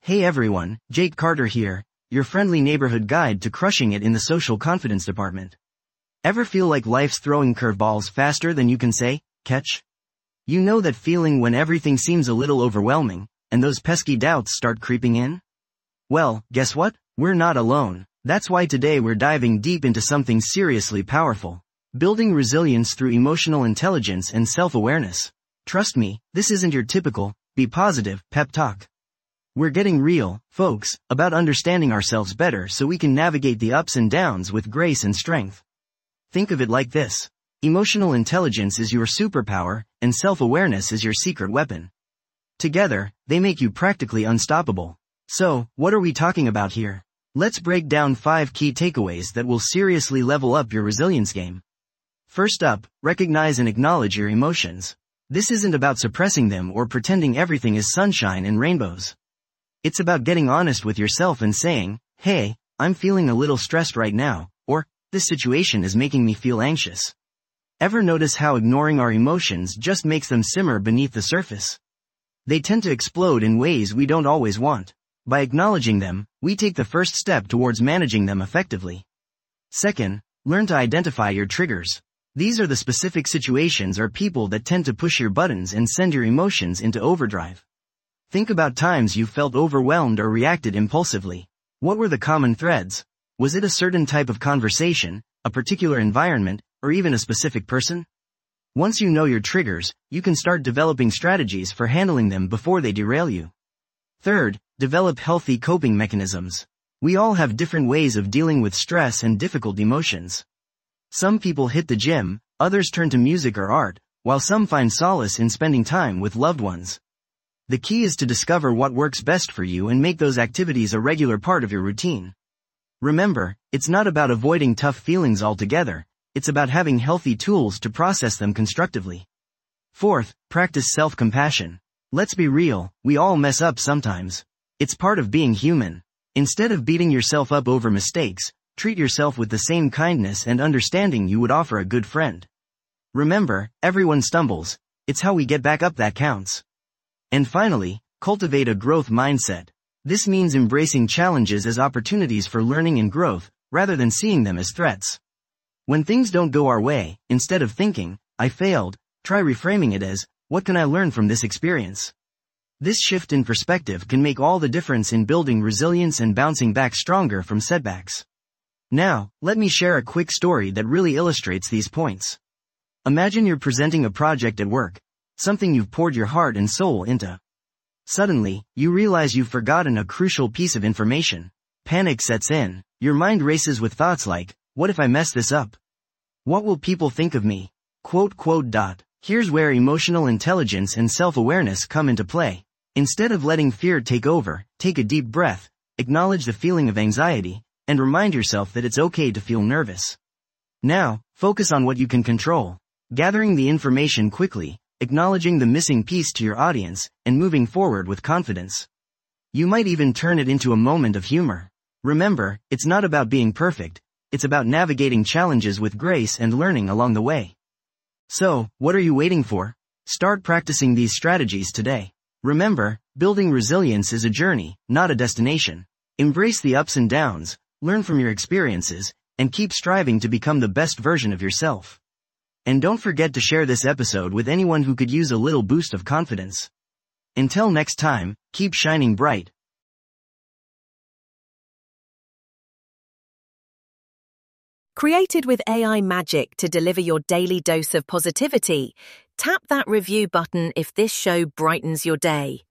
Hey everyone, Jake Carter here, your friendly neighborhood guide to crushing it in the social confidence department. Ever feel like life's throwing curveballs faster than you can say, catch? You know that feeling when everything seems a little overwhelming, and those pesky doubts start creeping in? Well, guess what? We're not alone. That's why today we're diving deep into something seriously powerful. Building resilience through emotional intelligence and self-awareness. Trust me, this isn't your typical, be positive, pep talk. We're getting real, folks, about understanding ourselves better so we can navigate the ups and downs with grace and strength. Think of it like this. Emotional intelligence is your superpower, and self-awareness is your secret weapon. Together, they make you practically unstoppable. So, what are we talking about here? Let's break down 5 key takeaways that will seriously level up your resilience game. First up, recognize and acknowledge your emotions. This isn't about suppressing them or pretending everything is sunshine and rainbows. It's about getting honest with yourself and saying, hey, I'm feeling a little stressed right now, or, this situation is making me feel anxious. Ever notice how ignoring our emotions just makes them simmer beneath the surface? They tend to explode in ways we don't always want. By acknowledging them, we take the first step towards managing them effectively. Second, learn to identify your triggers. These are the specific situations or people that tend to push your buttons and send your emotions into overdrive. Think about times you felt overwhelmed or reacted impulsively. What were the common threads? Was it a certain type of conversation, a particular environment, or even a specific person? Once you know your triggers, you can start developing strategies for handling them before they derail you. Third, develop healthy coping mechanisms. We all have different ways of dealing with stress and difficult emotions. Some people hit the gym, others turn to music or art, while some find solace in spending time with loved ones. The key is to discover what works best for you and make those activities a regular part of your routine. Remember, it's not about avoiding tough feelings altogether, it's about having healthy tools to process them constructively. Fourth, practice self-compassion. Let's be real, we all mess up sometimes. It's part of being human. Instead of beating yourself up over mistakes, treat yourself with the same kindness and understanding you would offer a good friend. Remember, everyone stumbles. It's how we get back up that counts. And finally, cultivate a growth mindset. This means embracing challenges as opportunities for learning and growth, rather than seeing them as threats. When things don't go our way, instead of thinking, I failed, try reframing it as, what can I learn from this experience? This shift in perspective can make all the difference in building resilience and bouncing back stronger from setbacks. Now, let me share a quick story that really illustrates these points. Imagine you're presenting a project at work, something you've poured your heart and soul into. Suddenly, you realize you've forgotten a crucial piece of information. Panic sets in. Your mind races with thoughts like, what if I mess this up? What will people think of me? ... Here's where emotional intelligence and self-awareness come into play. Instead of letting fear take over, take a deep breath, acknowledge the feeling of anxiety, and remind yourself that it's okay to feel nervous. Now, focus on what you can control. Gathering the information quickly, acknowledging the missing piece to your audience, and moving forward with confidence. You might even turn it into a moment of humor. Remember, it's not about being perfect, it's about navigating challenges with grace and learning along the way. So, what are you waiting for? Start practicing these strategies today. Remember, building resilience is a journey, not a destination. Embrace the ups and downs, learn from your experiences, and keep striving to become the best version of yourself. And don't forget to share this episode with anyone who could use a little boost of confidence. Until next time, keep shining bright. Created with AI magic to deliver your daily dose of positivity, tap that review button if this show brightens your day.